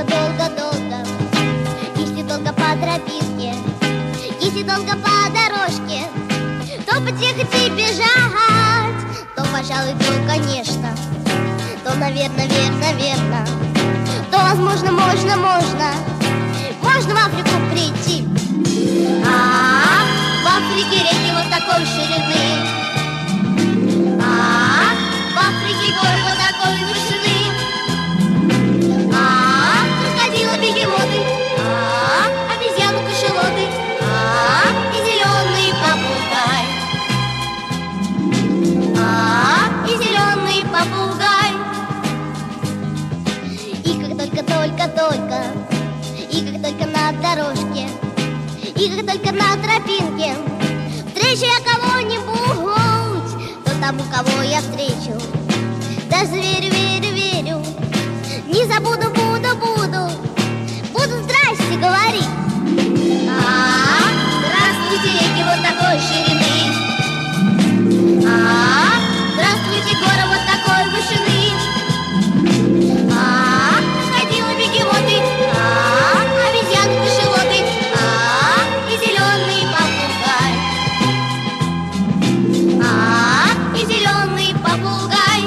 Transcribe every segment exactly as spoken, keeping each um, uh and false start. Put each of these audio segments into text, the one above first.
долго-долго, если долго по тропинке, если долго по дорожке, то потихо и бежать, то, пожалуй, то, конечно, то, наверное, верно, верно, то, возможно, можно, можно, можно в Африку прийти. А, в Африке реки вот такой ширины, а, в Африке горы вот такой вышины, а, крокодилы, бегемоты, а, обезьяны, кашалоты, а, и зеленый попугай, а, и зеленый попугай. И как только-только-только, и как только на дорожке, и как только на тропинке встречу я кого-нибудь, то тому, кого я встречу, даже верю, верю, верю, не забуду, буду, буду, буду здрасте говорить. А, здравствуйте, реки вот такой ширины, а, здравствуйте, горы вот такой вышины, а, крокодилы, бегемоты, а, обезьяны, кашалоты, а, и зеленый попугай, а, и зеленый попугай.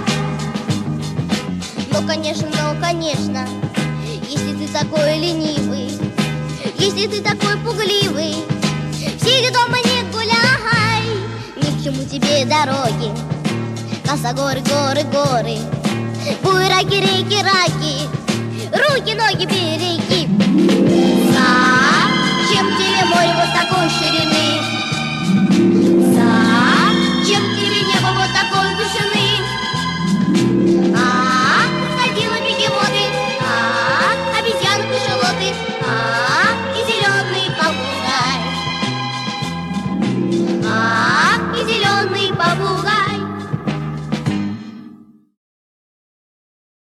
Ну, конечно, ну, конечно, если ты такой ленивый, если ты такой пугливый, сиди дома, не гуляй, ни к чему тебе дороги, косогоры, горы, горы, буераки, реки, раки, руки, ноги, береги. Зачем тебе море вот такой ширины?